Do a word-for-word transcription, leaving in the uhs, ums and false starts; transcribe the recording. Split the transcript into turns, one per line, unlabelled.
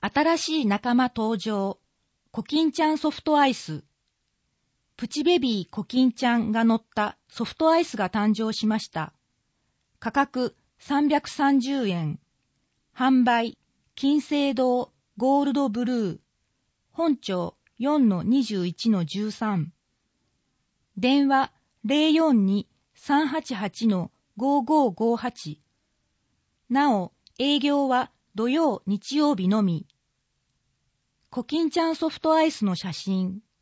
新しい仲間登場。コキンちゃんソフトアイス。プチベビーコキンちゃんが乗ったソフトアイスが誕生しました。価格さんびゃくさんじゅうえん。販売金星堂ゴールドブルー。本庁 よんのにじゅういちのじゅうさん。電話 ゼロよんに さんはちはち ごーごーごーはち。なお、営業は土曜日曜日のみ。コキンちゃんソフトアイスの写真。